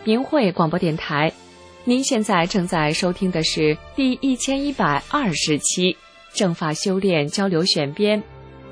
明慧广播电台。您现在正在收听的是第1120期正法修炼交流选编。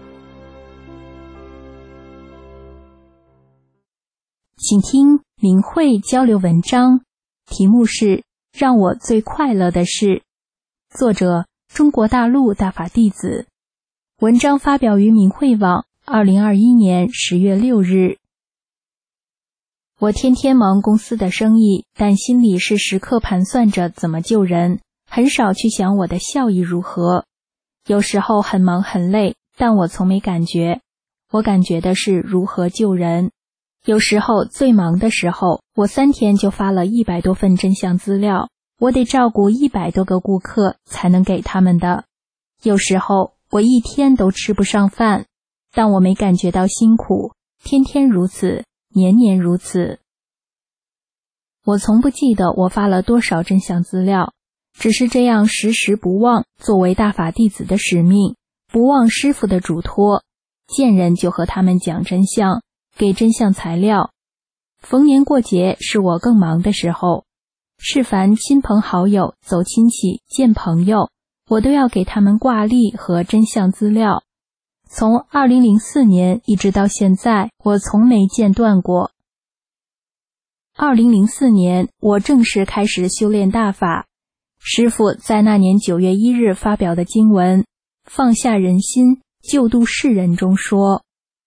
请听明慧交流文章，题目是让我最快乐的事，作者中国大陆大法弟子。文章发表于明慧网2021年10月6日。我天天忙公司的生意，但心里是时刻盘算着怎么救人，很少去想我的效益如何。有时候很忙很累，但我从没感觉，我感觉的是如何救人。有时候最忙的时候，我3天就发了100多份真相资料，我得照顾100多个顾客才能给他们的。有时候我1天都吃不上饭，但我没感觉到辛苦，天天如此，年年如此。我从不记得我发了多少真相资料，只是这样时时不忘作为大法弟子的使命，不忘师父的嘱托，见人就和他们讲真相，给真相材料。逢年过节是我更忙的时候，是凡亲朋好友走亲戚见朋友，我都要给他们挂历和真相资料。从2004年一直到现在，我从没间断过。2004年，我正式开始修炼大法。师父在那年9月1日发表的经文《放下人心，救度世人》中说，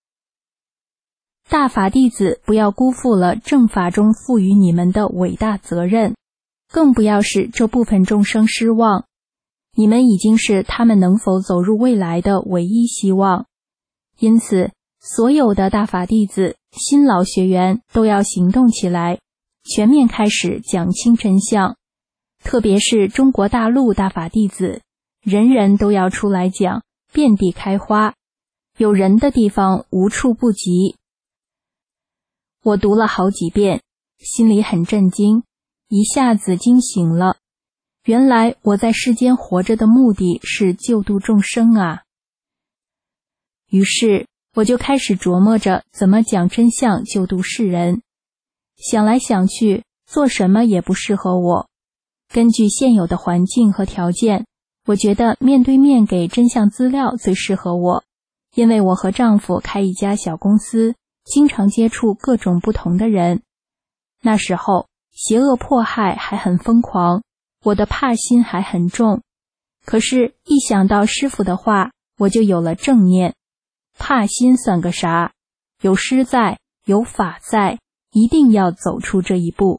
大法弟子不要辜负了正法中赋予你们的伟大责任，更不要使这部分众生失望。你们已经是他们能否走入未来的唯一希望。因此，所有的大法弟子、新老学员都要行动起来，全面开始讲清真相。特别是中国大陆大法弟子，人人都要出来讲，遍地开花，有人的地方无处不及。我读了好几遍，心里很震惊，一下子惊醒了。原来我在世间活着的目的是救度众生啊！于是我就开始琢磨着怎么讲真相救度世人。想来想去，做什么也不适合我。根据现有的环境和条件，我觉得面对面给真相资料最适合我，因为我和丈夫开一家小公司，经常接触各种不同的人。那时候邪恶迫害还很疯狂，我的怕心还很重，可是一想到师父的话，我就有了正念。怕心算个啥？有师在，有法在，一定要走出这一步。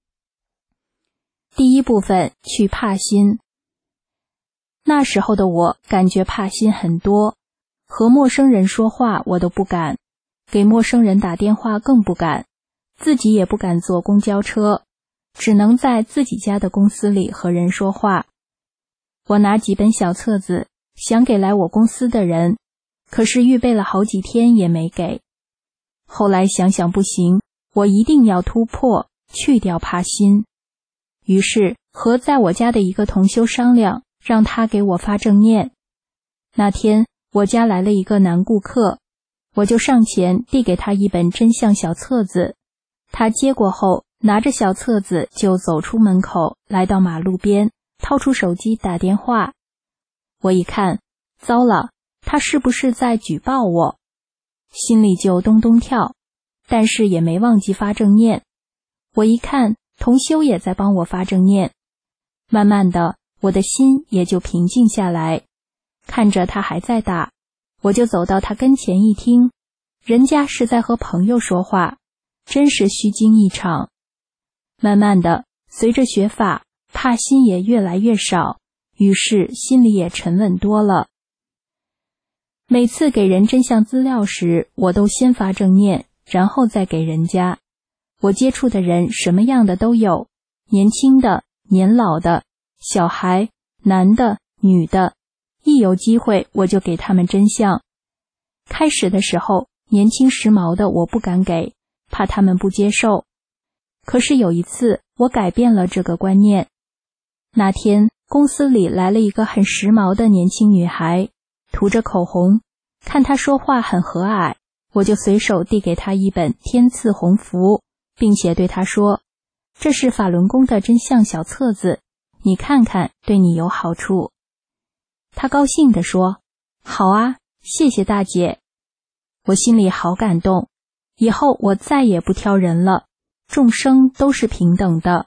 第一部分，去怕心。那时候的我感觉怕心很多，和陌生人说话我都不敢，给陌生人打电话更不敢，自己也不敢坐公交车，只能在自己家的公司里和人说话。我拿几本小册子，想给来我公司的人，可是预备了好几天也没给。后来想想不行，我一定要突破，去掉怕心。于是和在我家的一个同修商量，让他给我发正念。那天我家来了一个男顾客，我就上前递给他一本真相小册子。他接过后，拿着小册子就走出门口，来到马路边，掏出手机打电话。我一看，糟了，他是不是在举报我？心里就咚咚跳，但是也没忘记发正念。我一看，同修也在帮我发正念。慢慢的，我的心也就平静下来。看着他还在打，我就走到他跟前一听，人家是在和朋友说话，真是虚惊一场。慢慢的，随着学法，怕心也越来越少，于是心里也沉稳多了。每次给人真相资料时，我都先发正念，然后再给人家。我接触的人什么样的都有，年轻的、年老的、小孩、男的、女的，一有机会我就给他们真相。开始的时候，年轻时髦的我不敢给，怕他们不接受。可是有一次，我改变了这个观念。那天，公司里来了一个很时髦的年轻女孩，涂着口红，看她说话很和蔼，我就随手递给她一本天赐鸿福，并且对她说， 这是法轮功的真相小册子，你看看，对你有好处。他高兴地说，好啊，谢谢大姐。我心里好感动，以后我再也不挑人了，众生都是平等的。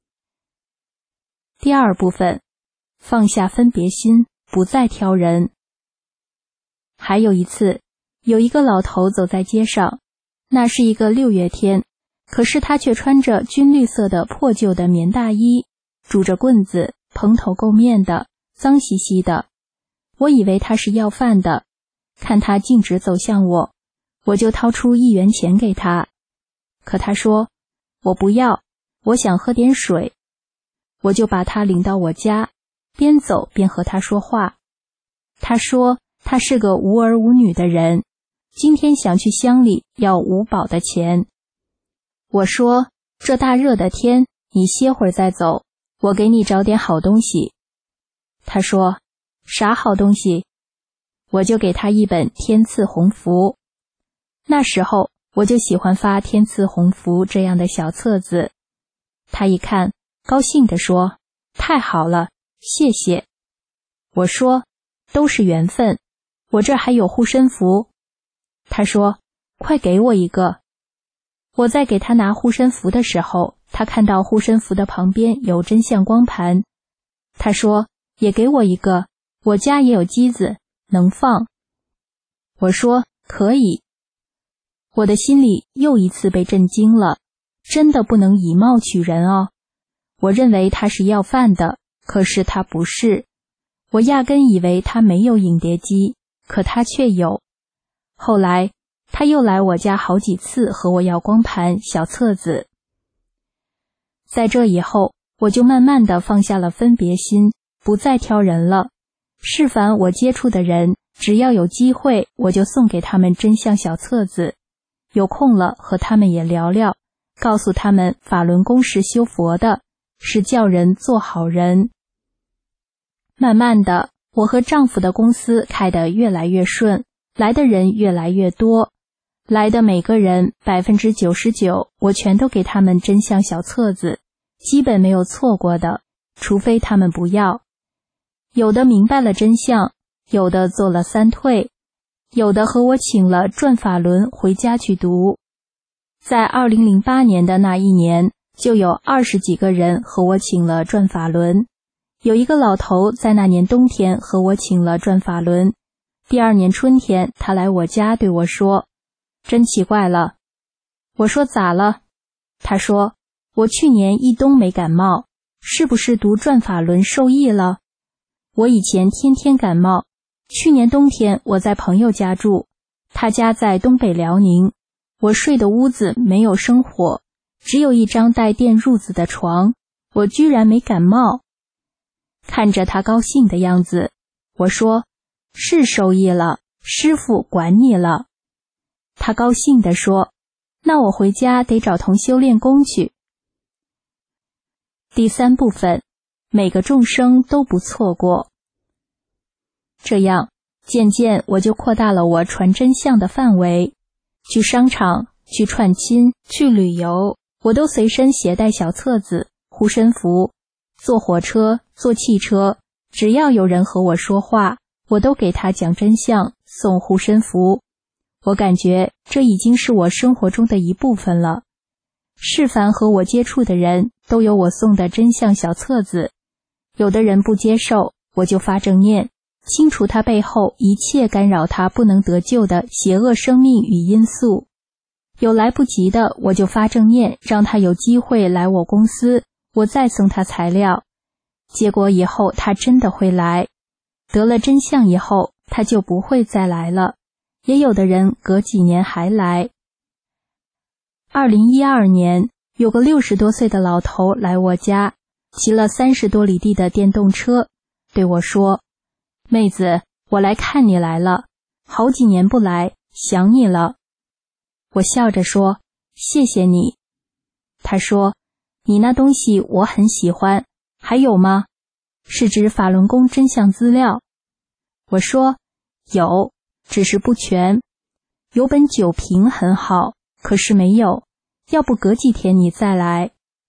第二部分，放下分别心，不再挑人。还有一次，有一个老头走在街上，那是一个6月天，可是他却穿着军绿色的破旧的棉大衣，拄着棍子，蓬头垢面的，脏兮兮的。我以为他是要饭的，看他径直走向我，我就掏出1元钱给他。可他说，我不要，我想喝点水。我就把他领到我家，边走边和他说话。他说他是个无儿无女的人，今天想去乡里要5保的钱。我说，这大热的天，你歇会儿再走，我给你找点好东西。他说，啥好东西？我就给他一本天赐鸿福。那时候我就喜欢发天赐鸿福这样的小册子。他一看，高兴地说，太好了，谢谢。我说，都是缘分，我这还有护身符。他说，快给我一个。我在给他拿护身符的时候，他看到护身符的旁边有真相光盘。他说，也给我一个，我家也有机子，能放。我说，可以。我的心里又一次被震惊了，真的不能以貌取人哦。我认为他是要饭的，可是他不是。我压根以为他没有影碟机，可他却有。后来他又来我家好几次和我要光盘、小册子。在这以后，我就慢慢地放下了分别心，不再挑人了。是凡我接触的人，只要有机会，我就送给他们真相小册子。有空了和他们也聊聊，告诉他们法轮功是修佛的，是叫人做好人。慢慢的，我和丈夫的公司开得越来越顺，来的人越来越多。来的每个人99%，我全都给他们真相小册子，基本没有错过的，除非他们不要。有的明白了真相，有的做了3退，有的和我请了转法轮回家去读。在2008年的那一年，就有20几个人和我请了转法轮。有一个老头在那年冬天和我请了转法轮，第2年春天他来我家对我说，真奇怪了。我说咋了？他说，我去年一冬没感冒，是不是读转法轮受益了？我以前天天感冒，去年冬天我在朋友家住，他家在东北辽宁，我睡的屋子没有生火，只有一张带电褥子的床，我居然没感冒。看着他高兴的样子，我说，是受益了，师父管你了。他高兴地说，那我回家得找同修练功去。第3部分，每个众生都不错过。这样，渐渐我就扩大了我传真相的范围，去商场、去串亲、去旅游，我都随身携带小册子、护身符。坐火车、坐汽车，只要有人和我说话，我都给他讲真相，送护身符。我感觉这已经是我生活中的一部分了。是凡和我接触的人都有我送的真相小册子，有的人不接受，我就发正念，清除他背后一切干扰他不能得救的邪恶生命与因素。有来不及的，我就发正念，让他有机会来我公司，我再送他材料。结果以后他真的会来，得了真相以后，他就不会再来了。也有的人隔几年还来。2012年，有个60多岁的老头来我家，骑了30多里地的电动车，对我说，妹子，我来看你来了，好几年不来，想你了。我笑着说，谢谢你。他说，你那东西我很喜欢，还有吗？是指法轮功真相资料。我说，有，只是不全。有本9评很好，可是没有，要不隔几天你再来。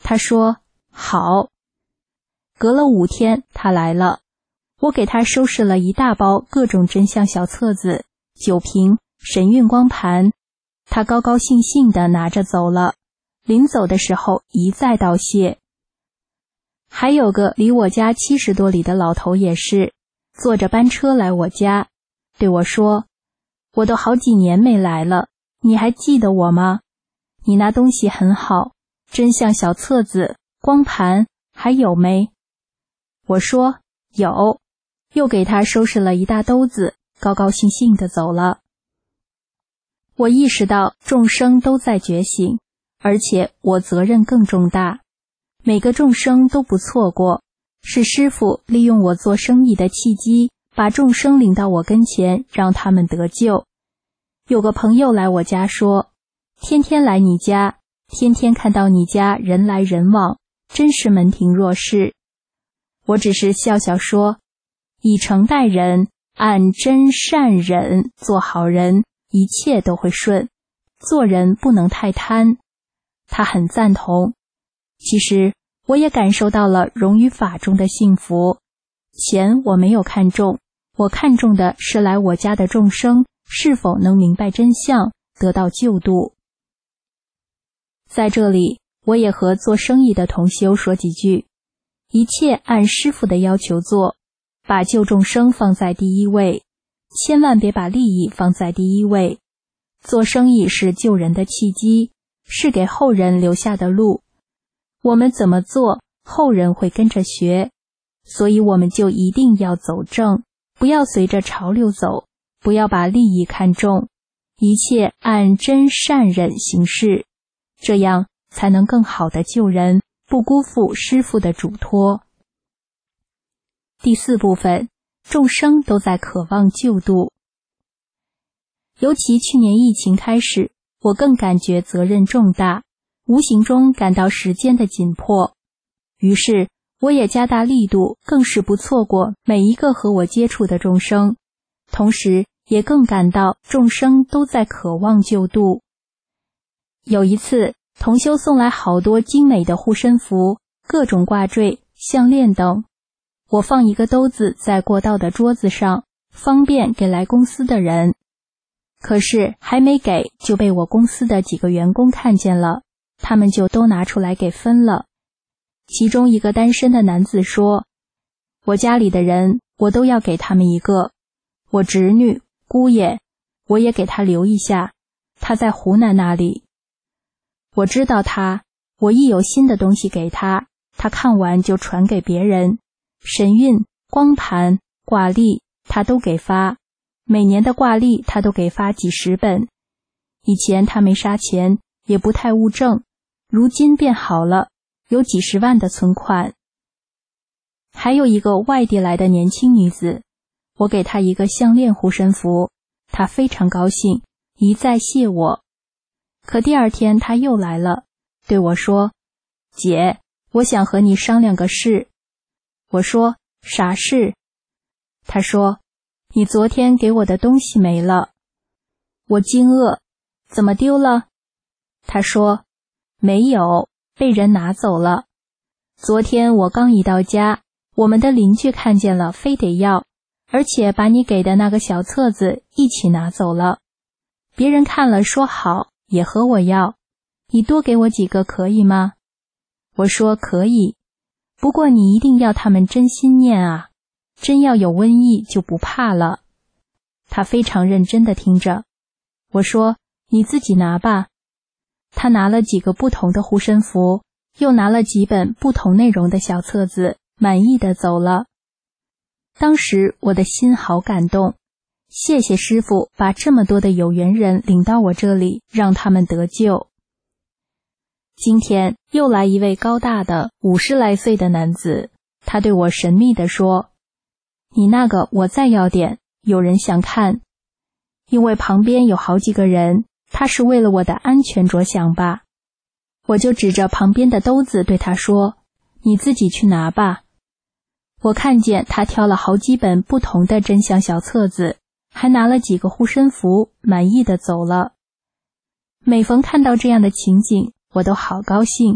他说好。隔了5天他来了，我给他收拾了一大包各种真相小册子、酒瓶、神韵光盘，他高高兴兴地拿着走了，临走的时候一再道谢。还有个离我家70多里的老头也是，坐着班车来我家，对我说，我都好几年没来了，你还记得我吗？你那东西很好，真相小册子、光盘还有没？我说有，又给他收拾了一大兜子，高高兴兴地走了。我意识到众生都在觉醒，而且我责任更重大，每个众生都不错过，是师父利用我做生意的契机，把众生领到我跟前，让他们得救。有个朋友来我家说，天天来你家，天天看到你家人来人往，真是门庭若市。我只是笑笑说，以诚待人，按真善忍做好人，一切都会顺，做人不能太贪。他很赞同。其实我也感受到了融于法中的幸福。钱我没有看重，我看重的是来我家的众生是否能明白真相，得到救度。在这里，我也和做生意的同修说几句，一切按师父的要求做，把救众生放在第一位，千万别把利益放在第一位。做生意是救人的契机，是给后人留下的路。我们怎么做，后人会跟着学，所以我们就一定要走正，不要随着潮流走，不要把利益看重，一切按真善忍行事，这样才能更好地救人，不辜负师父的嘱托。第4部分，众生都在渴望救度。尤其去年疫情开始，我更感觉责任重大，无形中感到时间的紧迫。于是我也加大力度，更是不错过每一个和我接触的众生，同时也更感到众生都在渴望救度。有一次，同修送来好多精美的护身符、各种挂坠、项链等，我放一个兜子在过道的桌子上，方便给来公司的人。可是还没给就被我公司的几个员工看见了，他们就都拿出来给分了。其中一个单身的男子说，我家里的人我都要给他们一个，我侄女、姑爷我也给他留一下，他在湖南那里。我知道他，我一有新的东西给他，他看完就传给别人，神韵、光盘、挂历他都给发，每年的挂历他都给发几10本。以前他没啥钱，也不太务正，如今变好了，有几10万的存款。还有一个外地来的年轻女子，我给她一个项链护身符，她非常高兴，一再谢我。可第2天她又来了，对我说，姐，我想和你商量个事。我说，啥事？她说，你昨天给我的东西没了。我惊愕，怎么丢了？她说，没有，被人拿走了。昨天我刚一到家，我们的邻居看见了，非得要，而且把你给的那个小册子一起拿走了。别人看了说好，也和我要，你多给我几个可以吗？我说可以，不过你一定要他们真心念啊，真要有瘟疫就不怕了。他非常认真地听着。我说，你自己拿吧。他拿了几个不同的护身符，又拿了几本不同内容的小册子，满意地走了。当时我的心好感动，谢谢师父把这么多的有缘人领到我这里，让他们得救。今天又来一位高大的50来岁的男子，他对我神秘地说，你那个我再要点，有人想看。因为旁边有好几个人，他是为了我的安全着想吧。我就指着旁边的兜子对他说，你自己去拿吧。我看见他挑了好几本不同的真相小册子，还拿了几个护身符，满意的走了。每逢看到这样的情景，我都好高兴，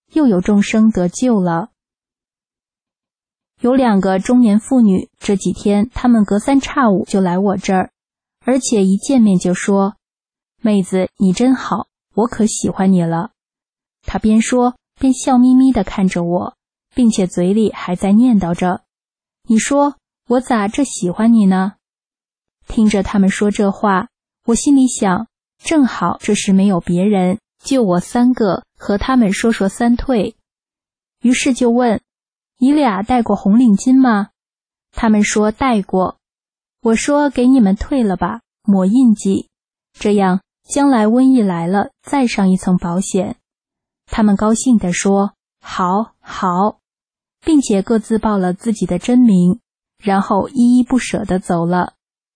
又有众生得救了。有2个中年妇女，这几天她们隔三差五就来我这儿，而且一见面就说：妹子，你真好，我可喜欢你了。她边说边笑眯眯地看着我，并且嘴里还在念叨着：你说我咋这喜欢你呢？听着他们说这话，我心里想，正好这时没有别人，就我3个和他们说三退。于是就问：你俩戴过红领巾吗？他们说戴过。我说给你们退了吧，抹印记，这样将来瘟疫来了再上一层保险。他们高兴地说好好，并且各自报了自己的真名，然后依依不舍地走了。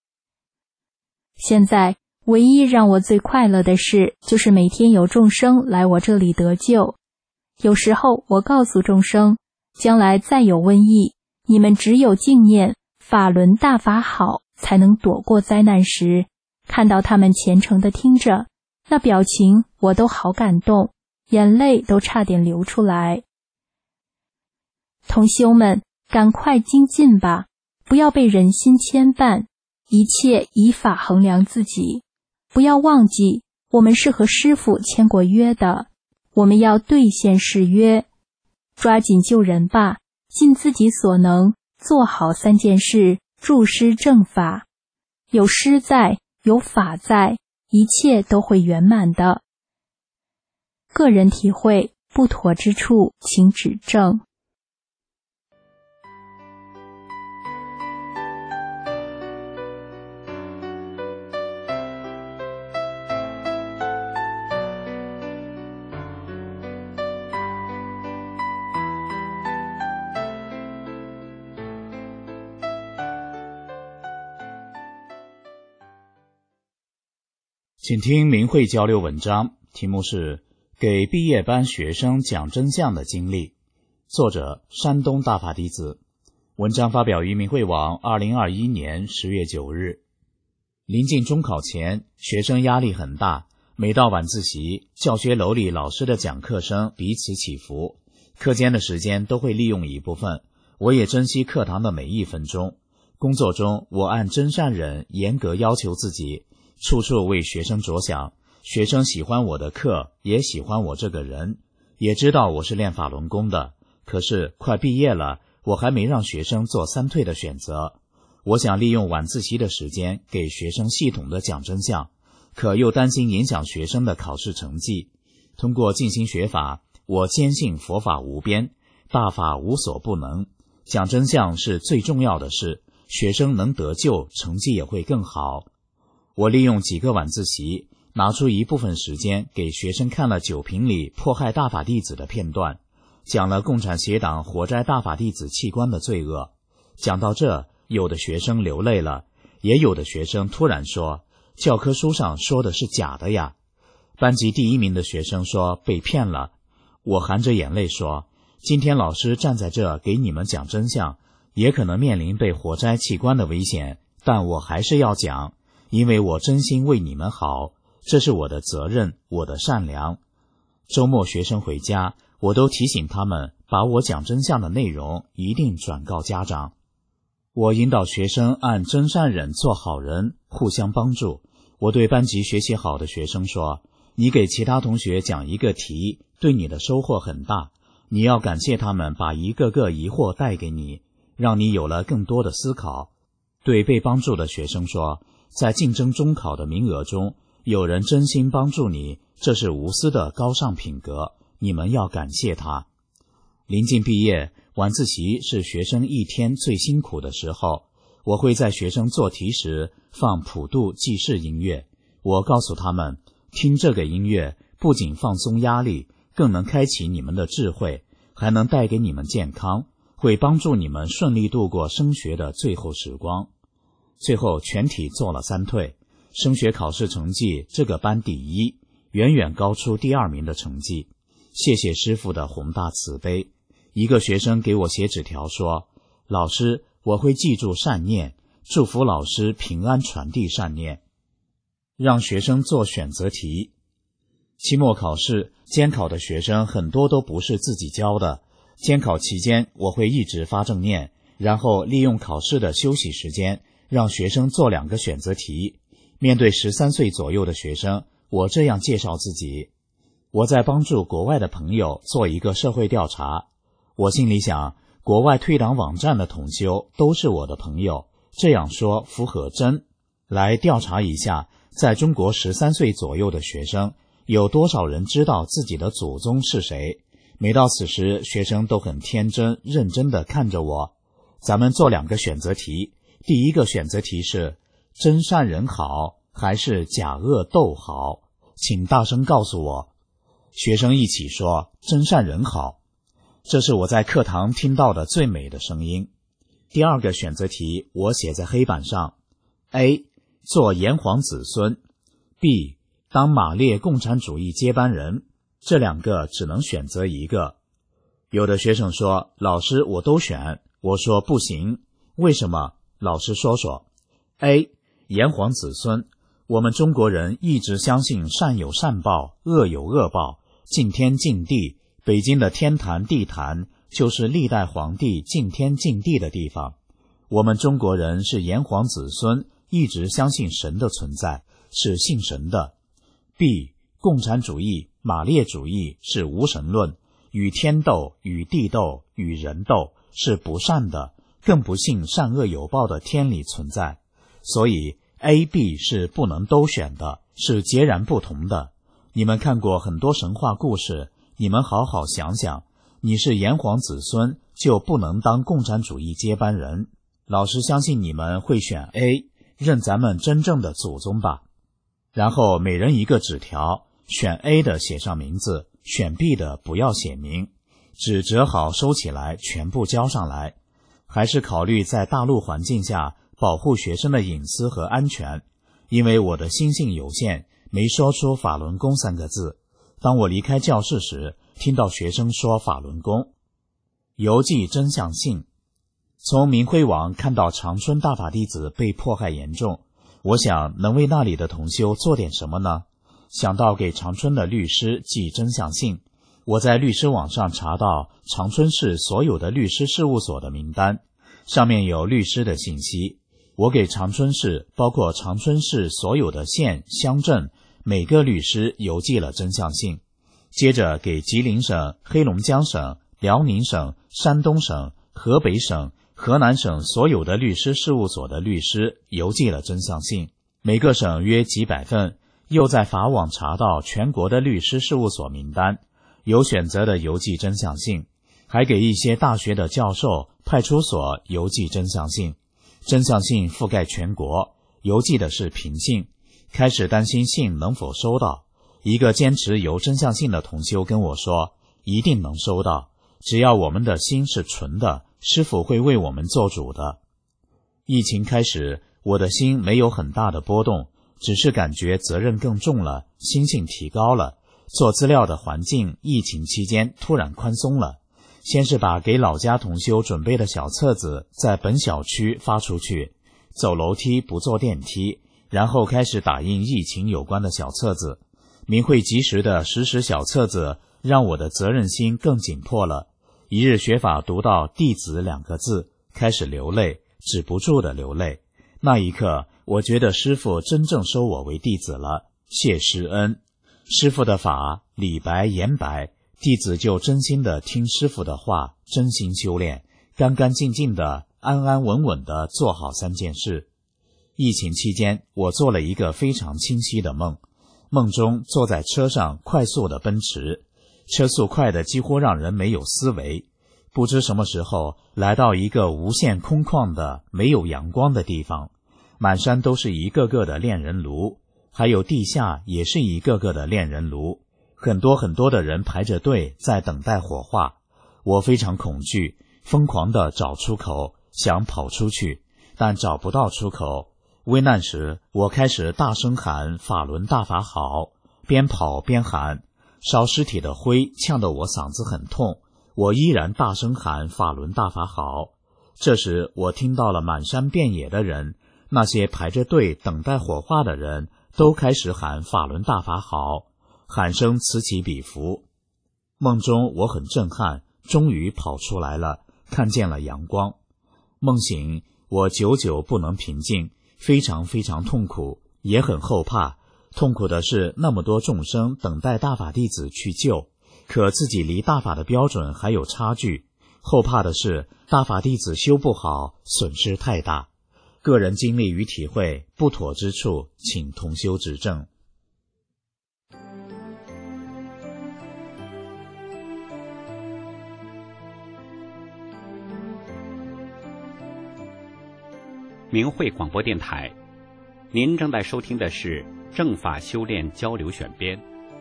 现在唯一让我最快乐的事，就是每天有众生来我这里得救。有时候我告诉众生，将来再有瘟疫，你们只有敬念法轮大法好，才能躲过灾难时，看到他们虔诚地听着，那表情我都好感动，眼泪都差点流出来。同修们，赶快精进吧，不要被人心牵绊，一切以法衡量自己。不要忘记，我们是和师父签过约的，我们要兑现誓约。抓紧救人吧，尽自己所能，做好3件事，助师正法。有师在，有法在，一切都会圆满的。个人体会，不妥之处请指正。 请听明慧交流文章，题目是给毕业班学生讲真相的经历，作者山东大法弟子。文章发表于明慧网2021年10月9日。临近中考前，学生压力很大，每到晚自习，教学楼里老师的讲课声彼此起伏，课间的时间都会利用一部分，我也珍惜课堂的每1分钟。工作中，我按真善忍严格要求自己，处处为学生着想，学生喜欢我的课，也喜欢我这个人，也知道我是练法轮功的。可是快毕业了，我还没让学生做3退的选择。我想利用晚自习的时间给学生系统的讲真相，可又担心影响学生的考试成绩。通过静心学法，我坚信佛法无边，大法无所不能，讲真相是最重要的事，学生能得救，成绩也会更好。我利用几个晚自习，拿出一部分时间给学生看了酒瓶里迫害大法弟子的片段，讲了共产邪党活摘大法弟子器官的罪恶。讲到这，有的学生流泪了，也有的学生突然说，教科书上说的是假的呀。班级第1名的学生说被骗了。我含着眼泪说，今天老师站在这给你们讲真相，也可能面临被活摘器官的危险，但我还是要讲，因为我真心为你们好，这是我的责任，我的善良。周末学生回家，我都提醒他们把我讲真相的内容一定转告家长。我引导学生按真善忍做好人，互相帮助。我对班级学习好的学生说，你给其他同学讲一个题，对你的收获很大，你要感谢他们把一个个疑惑带给你，让你有了更多的思考。对被帮助的学生说，在竞争中考的名额中，有人真心帮助你，这是无私的高尚品格，你们要感谢他。临近毕业，晚自习是学生一天最辛苦的时候，我会在学生做题时放普度济世音乐。我告诉他们，听这个音乐不仅放松压力，更能开启你们的智慧，还能带给你们健康，会帮助你们顺利度过升学的最后时光。最后全体做了3退，升学考试成绩这个班第1，远远高出第2名的成绩。谢谢师父的宏大慈悲。一个学生给我写纸条说，老师，我会记住善念，祝福老师平安传递善念。让学生做选择题。 期末考试监考的学生很多都不是自己教的，监考期间我会一直发正念，然后利用考试的休息时间让学生做2个选择题。面对13岁左右的学生，我这样介绍自己：我在帮助国外的朋友做一个社会调查。我心里想，国外退党网站的同修都是我的朋友，这样说符合真。来调查一下，在中国13岁左右的学生有多少人知道自己的祖宗是谁？每到此时，学生都很天真认真地看着我。咱们做2个选择题。第一个选择题是真善人好还是假恶斗好？请大声告诉我。学生一起说真善人好。这是我在课堂听到的最美的声音。第2个选择题我写在黑板上。 A. 做炎黄子孙。 B. 当马列共产主义接班人。这2个只能选择一个。有的学生说，老师我都选。我说不行。为什么？老师说说。 A. 炎黄子孙。我们中国人一直相信善有善报，恶有恶报，敬天敬地。北京的天坛地坛就是历代皇帝敬天敬地的地方。我们中国人是炎黄子孙，一直相信神的存在，是信神的。 B. 共产主义、马列主义是无神论，与天斗、与地斗、与人斗，是不善的，更不信善恶有报的天理存在。所以 A、B 是不能都选的，是截然不同的。你们看过很多神话故事，你们好好想想，你是炎黄子孙就不能当共产主义接班人。老师相信你们会选 A， 认咱们真正的祖宗吧。然后每人一个纸条，选 A 的写上名字，选 B 的不要写名，纸折好收起来，全部交上来。还是考虑在大陆环境下保护学生的隐私和安全，因为我的心性有限，没说出法轮功3个字。当我离开教室时，听到学生说法轮功。邮寄真相信。从明辉网看到长春大法弟子被迫害严重，我想能为那里的同修做点什么呢？想到给长春的律师寄真相信。我在律师网上查到长春市所有的律师事务所的名单，上面有律师的信息。我给长春市，包括长春市所有的县、乡镇，每个律师邮寄了真相信。接着给吉林省、黑龙江省、辽宁省、山东省、河北省、河南省所有的律师事务所的律师邮寄了真相信，每个省约几百份。又在法网查到全国的律师事务所名单，有选择的邮寄真相信，还给一些大学的教授、派出所邮寄真相信。真相信覆盖全国，邮寄的是平信。开始担心信能否收到，一个坚持邮真相信的同修跟我说，一定能收到，只要我们的心是纯的，师父会为我们做主的。疫情开始，我的心没有很大的波动，只是感觉责任更重了，心性提高了。做资料的环境疫情期间突然宽松了，先是把给老家同修准备的小册子在本小区发出去，走楼梯不坐电梯，然后开始打印疫情有关的小册子。明慧及时的实时小册子让我的责任心更紧迫了。一日学法读到弟子2个字，开始流泪，止不住的流泪。那一刻我觉得师父真正收我为弟子了，谢师恩。师父的法理白言白，弟子就真心的听师父的话，真心修炼，干干净净的安安稳稳的做好3件事。疫情期间我做了一个非常清晰的梦，梦中坐在车上快速的奔驰，车速快的几乎让人没有思维。不知什么时候来到一个无限空旷的没有阳光的地方，满山都是一个个的炼人炉，还有地下也是一个个的炼人炉，很多很多的人排着队在等待火化。我非常恐惧，疯狂地找出口，想跑出去，但找不到出口。危难时我开始大声喊法轮大法好，边跑边喊，烧尸体的灰呛得我嗓子很痛，我依然大声喊法轮大法好。这时我听到了满山遍野的人，那些排着队等待火化的人都开始喊法轮大法好。 喊声此起彼伏。梦中我很震撼，终于跑出来了，看见了阳光。梦醒，我久久不能平静，非常非常痛苦，也很后怕。痛苦的是那么多众生等待大法弟子去救，可自己离大法的标准还有差距。后怕的是大法弟子修不好，损失太大。个人经历与体会不妥之处，请同修指正。 明慧广播电台，您正在收听的是正法修炼交流选编。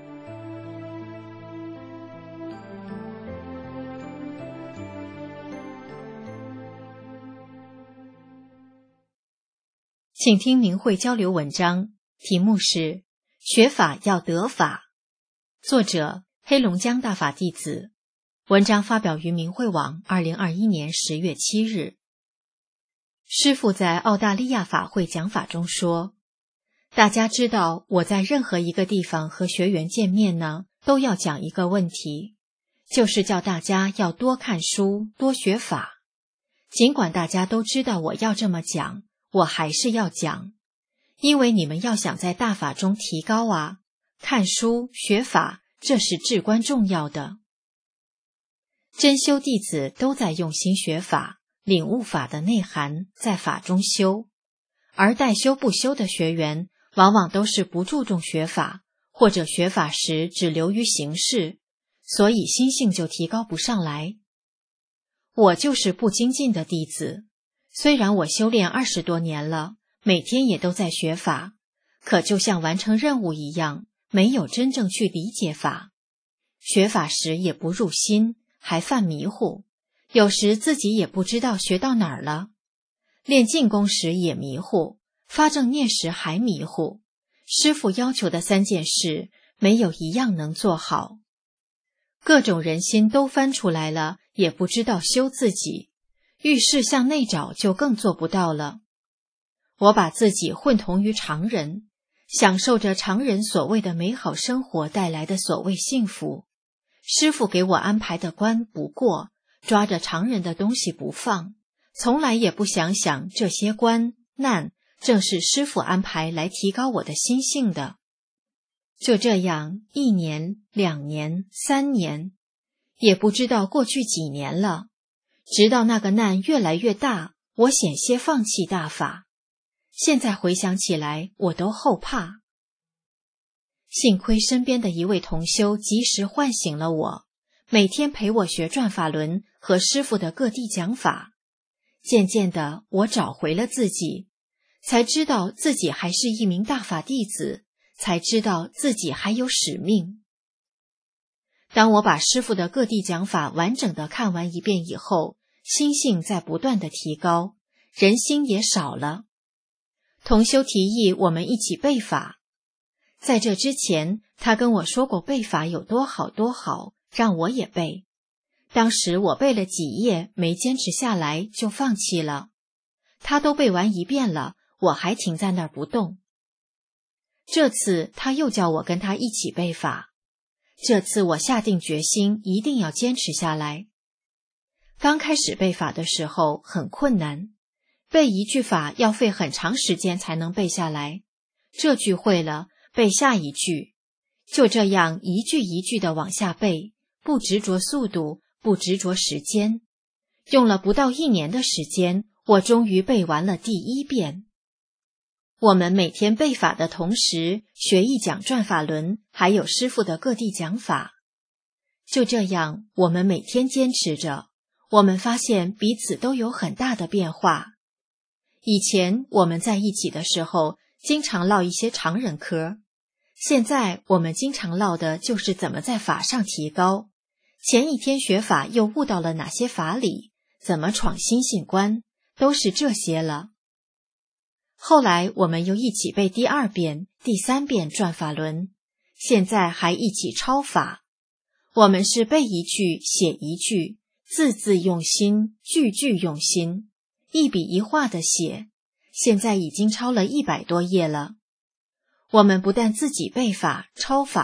请听明慧交流文章，题目是学法要得法，作者黑龙江大法弟子，文章发表于明慧网2021年10月7日。师父在澳大利亚法会讲法中说，大家知道我在任何一个地方和学员见面呢，都要讲一个问题，就是叫大家要多看书，多学法。尽管大家都知道我要这么讲，我还是要讲，因为你们要想在大法中提高啊，看书学法，这是至关重要的。真修弟子都在用心学法，领悟法的内涵，在法中修，而待修不修的学员往往都是不注重学法，或者学法时只流于形式，所以心性就提高不上来。我就是不精进的弟子，虽然我修炼20多年了，每天也都在学法，可就像完成任务一样，没有真正去理解法。学法时也不入心，还犯迷糊，有时自己也不知道学到哪儿了。练静功时也迷糊，发正念时还迷糊。师父要求的3件事，没有一样能做好。各种人心都翻出来了，也不知道修自己。遇事向内找就更做不到了。我把自己混同于常人，享受着常人所谓的美好生活带来的所谓幸福。师父给我安排的关不过，抓着常人的东西不放，从来也不想想这些关难正是师父安排来提高我的心性的。就这样1年、2年、3年，也不知道过去几年了。直到那个难越来越大，我险些放弃大法。现在回想起来，我都后怕。幸亏身边的一位同修及时唤醒了我，每天陪我学转法轮和师父的各地讲法。渐渐的，我找回了自己，才知道自己还是一名大法弟子，才知道自己还有使命。当我把师父的各地讲法完整的看完一遍以后，心性在不断的提高，人心也少了。同修提议我们一起背法。在这之前，他跟我说过背法有多好多好，让我也背。当时我背了几页，没坚持下来就放弃了。他都背完一遍了，我还停在那儿不动。这次他又叫我跟他一起背法。这次我下定决心一定要坚持下来。刚开始背法的时候很困难，背一句法要费很长时间才能背下来。这句会了，背下一句，就这样一句一句的往下背，不执着速度，不执着时间。用了不到1年的时间，我终于背完了第1遍。我们每天背法的同时，学一讲转法轮，还有师父的各地讲法。就这样，我们每天坚持着，我们发现彼此都有很大的变化。以前我们在一起的时候，经常唠一些常人嗑，现在我们经常唠的就是怎么在法上提高。前一天学法又悟到了哪些法理，怎么闯心性关，都是这些了。后来我们又一起背第2遍、第3遍转法轮，现在还一起抄法。我们是背一句写一句，字字用心，句句用心，一笔一画的写，现在已经抄了100多页了。我们不但自己背法、抄法，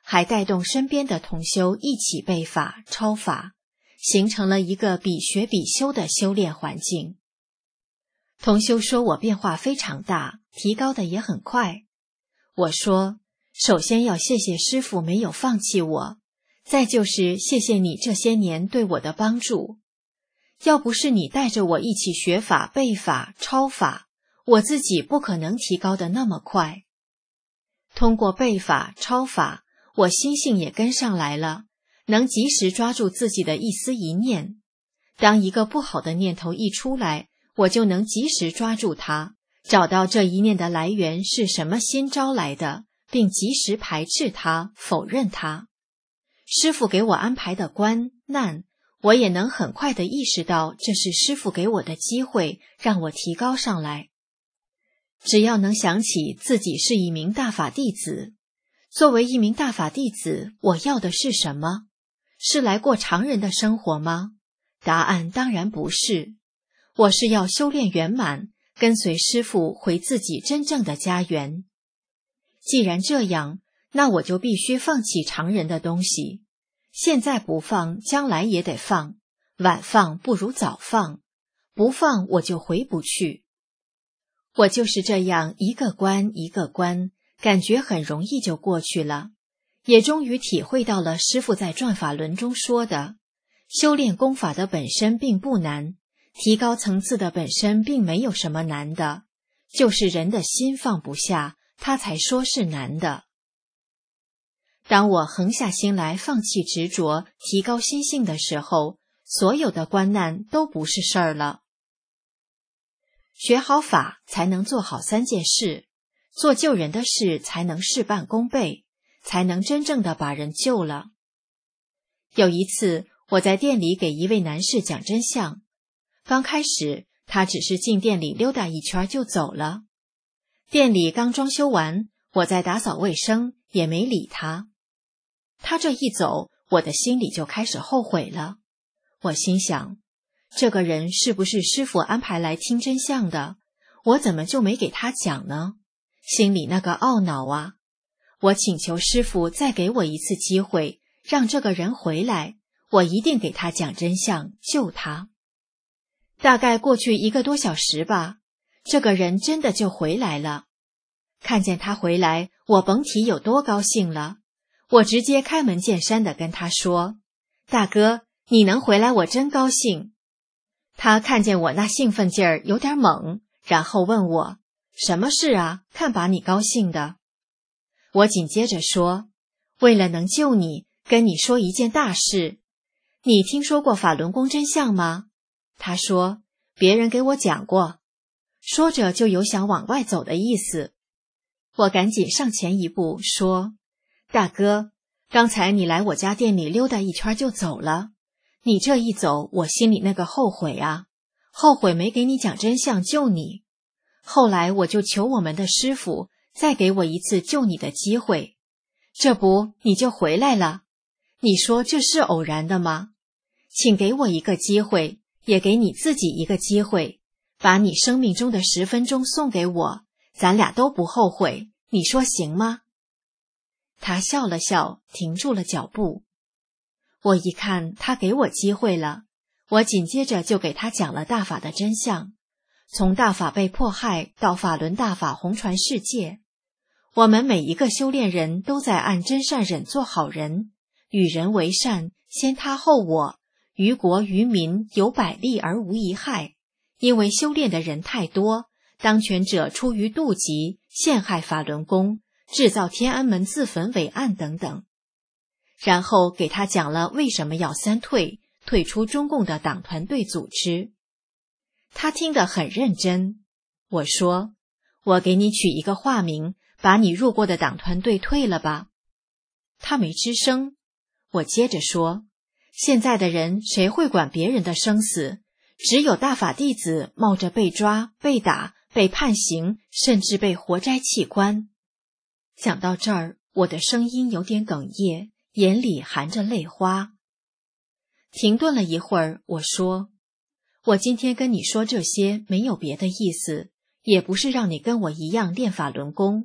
还带动身边的同修一起背法、抄法，形成了一个比学比修的修炼环境。同修说我变化非常大，提高的也很快。我说，首先要谢谢师父没有放弃我，再就是谢谢你这些年对我的帮助。要不是你带着我一起学法、背法、抄法，我自己不可能提高的那么快。通过背法、抄法，我心性也跟上来了，能及时抓住自己的一丝一念。当一个不好的念头一出来，我就能及时抓住它，找到这一念的来源是什么心招来的，并及时排斥它、否认它。师父给我安排的关、难，我也能很快地意识到这是师父给我的机会，让我提高上来。只要能想起自己是一名大法弟子，作为一名大法弟子，我要的是什么？是来过常人的生活吗？答案当然不是。我是要修炼圆满，跟随师父回自己真正的家园。既然这样，那我就必须放弃常人的东西。现在不放，将来也得放，晚放不如早放，不放我就回不去。我就是这样一个关一个关，感觉很容易就过去了，也终于体会到了师父在转法轮中说的，修炼功法的本身并不难，提高层次的本身并没有什么难的，就是人的心放不下，他才说是难的。当我横下心来放弃执着，提高心性的时候，所有的关难都不是事儿了。学好法才能做好3件事，做救人的事才能事半功倍，才能真正的把人救了。有一次，我在店里给一位男士讲真相，刚开始他只是进店里溜达一圈就走了。店里刚装修完，我在打扫卫生，也没理他。他这一走，我的心里就开始后悔了。我心想，这个人是不是师父安排来听真相的？我怎么就没给他讲呢？心里那个懊恼啊！我请求师父再给我一次机会，让这个人回来，我一定给他讲真相，救他。大概过去1个多小时吧，这个人真的就回来了。看见他回来，我甭提有多高兴了。我直接开门见山地跟他说，大哥，你能回来我真高兴。他看见我那兴奋劲儿有点猛，然后问我，什么事啊？看把你高兴的。我紧接着说，为了能救你，跟你说一件大事。你听说过法轮功真相吗？他说，别人给我讲过。说着就有想往外走的意思。我赶紧上前一步说，大哥，刚才你来我家店里溜达一圈就走了，你这一走，我心里那个后悔啊，后悔没给你讲真相救你。后来我就求我们的师父再给我一次救你的机会，这不你就回来了。你说这是偶然的吗？请给我一个机会，也给你自己一个机会，把你生命中的10分钟送给我，咱俩都不后悔，你说行吗？他笑了笑，停住了脚步。我一看他给我机会了，我紧接着就给他讲了大法的真相，从大法被迫害到法轮大法红传世界。我们每一个修炼人都在按真善忍做好人，与人为善，先他后我，于国于民有百利而无一害。因为修炼的人太多，当权者出于妒忌，陷害法轮功，制造天安门自焚伪案等等。然后给他讲了为什么要3退，退出中共的党团队组织。他听得很认真。我说，我给你取一个化名，把你入过的党团队退了吧。他没吱声。我接着说，现在的人谁会管别人的生死？只有大法弟子冒着被抓、被打、被判刑，甚至被活摘器官。讲到这儿，我的声音有点哽咽，眼里含着泪花。停顿了一会儿，我说，我今天跟你说这些没有别的意思，也不是让你跟我一样练法轮功，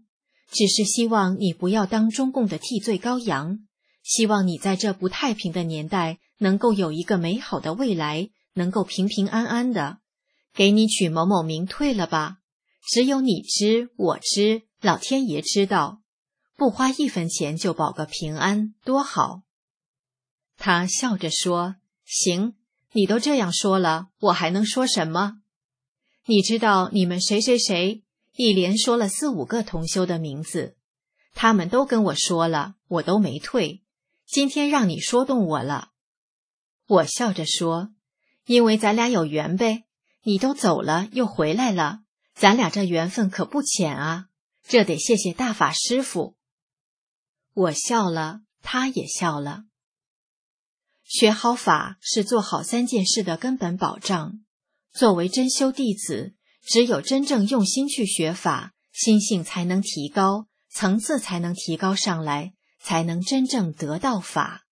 只是希望你不要当中共的替罪羔羊，希望你在这不太平的年代能够有一个美好的未来，能够平平安安的。给你取某某名退了吧，只有你知，我知，老天爷知道，不花1分钱就保个平安，多好。他笑着说，行，你都这样说了，我还能说什么？你知道你们谁谁谁，一连说了4、5个同修的名字，他们都跟我说了，我都没退，今天让你说动我了。我笑着说，因为咱俩有缘呗，你都走了又回来了，咱俩这缘分可不浅啊，这得谢谢大法师父。我笑了，他也笑了。学好法是做好3件事的根本保障。作为真修弟子，只有真正用心去学法，心性才能提高，层次才能提高上来，才能真正得到法。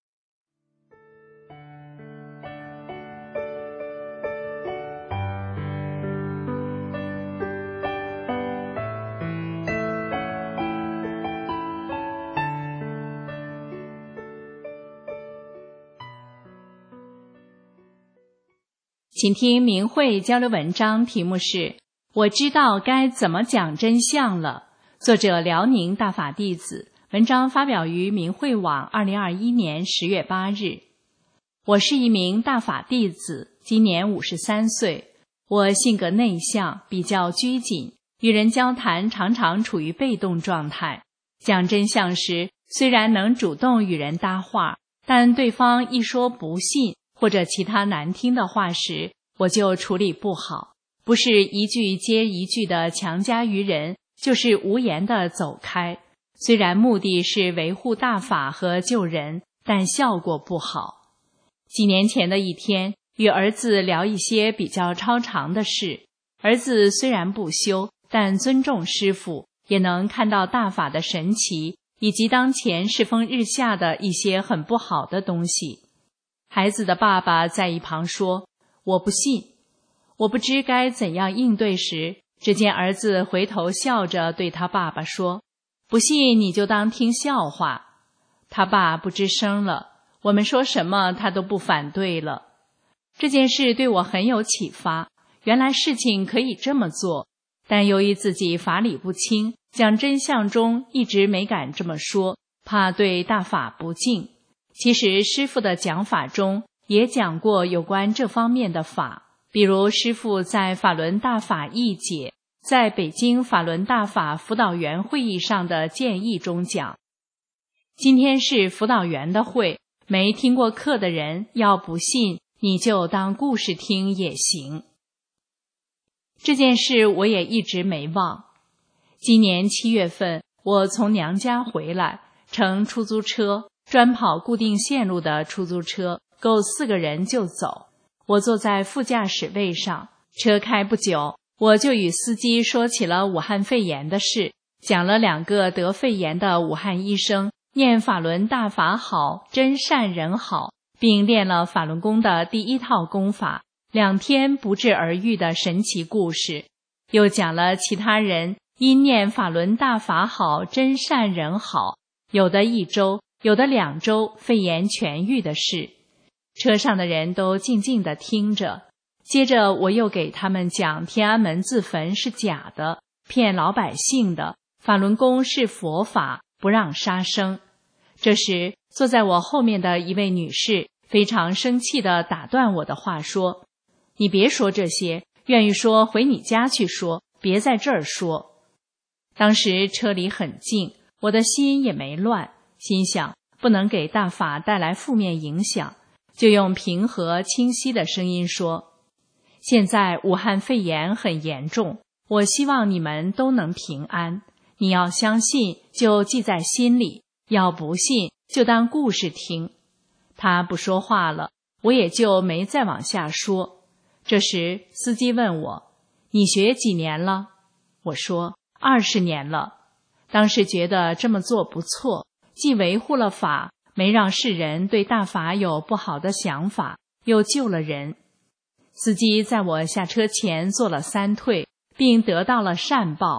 请听明慧交流文章，题目是我知道该怎么讲真相了，作者辽宁大法弟子，文章发表于明慧网2021年10月8日。我是一名大法弟子，今年53岁，我性格内向，比较拘谨，与人交谈常常处于被动状态。讲真相时，虽然能主动与人搭话，但对方一说不信或者其他难听的话时，我就处理不好，不是一句接一句的强加于人，就是无言的走开。虽然目的是维护大法和救人，但效果不好。几年前的一天，与儿子聊一些比较超常的事，儿子虽然不修，但尊重师父，也能看到大法的神奇，以及当前世风日下的一些很不好的东西。孩子的爸爸在一旁说，我不信。我不知该怎样应对时，只见儿子回头笑着对他爸爸说，不信你就当听笑话。他爸不吱声了，我们说什么他都不反对了。这件事对我很有启发，原来事情可以这么做，但由于自己法理不清，讲真相中一直没敢这么说，怕对大法不敬。其实师父的讲法中也讲过有关这方面的法，比如师父在法轮大法义解，在北京法轮大法辅导员会议上的建议中讲，今天是辅导员的会，没听过课的人要不信，你就当故事听也行。这件事我也一直没忘。今年7月份，我从娘家回来，乘出租车，专跑固定线路的出租车，够4个人就走。我坐在副驾驶位上，车开不久，我就与司机说起了武汉肺炎的事，讲了2个得肺炎的武汉医生念法轮大法好，真善人好，并练了法轮功的第1套功法，2天不治而愈的神奇故事。又讲了其他人因念法轮大法好，真善人好，有的1周，有的2周肺炎痊愈的事。车上的人都静静地听着，接着我又给他们讲天安门自焚是假的，骗老百姓的，法轮功是佛法，不让杀生。这时坐在我后面的一位女士非常生气地打断我的话说，你别说这些，愿意说回你家去说，别在这儿说。当时车里很静，我的心也没乱，心想不能给大法带来负面影响，就用平和清晰的声音说，现在武汉肺炎很严重，我希望你们都能平安，你要相信就记在心里，要不信就当故事听。他不说话了，我也就没再往下说。这时司机问我，你学几年了？我说20年了。当时觉得这么做不错，既维护了法，没让世人对大法有不好的想法，又救了人。司机在我下车前做了3退，并得到了善报。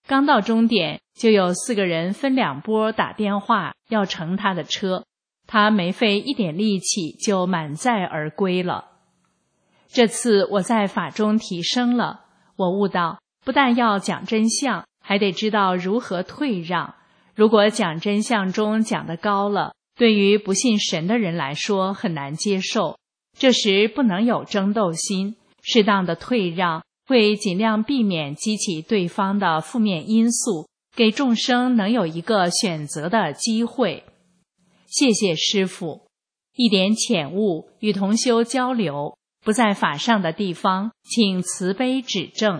刚到终点，就有4个人分2波打电话要乘他的车，他没费一点力气就满载而归了。这次我在法中提升了，我悟到不但要讲真相，还得知道如何退让。如果讲真相中讲得高了，对于不信神的人来说很难接受，这时不能有争斗心，适当的退让会尽量避免激起对方的负面因素，给众生能有一个选择的机会。谢谢师父，一点浅悟，与同修交流，不在法上的地方，请慈悲指正。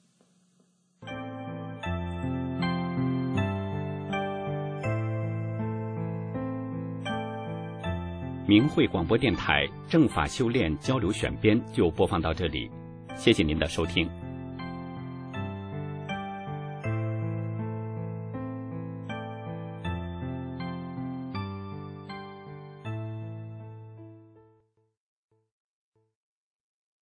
明慧广播电台正法修炼交流选编就播放到这里，谢谢您的收听。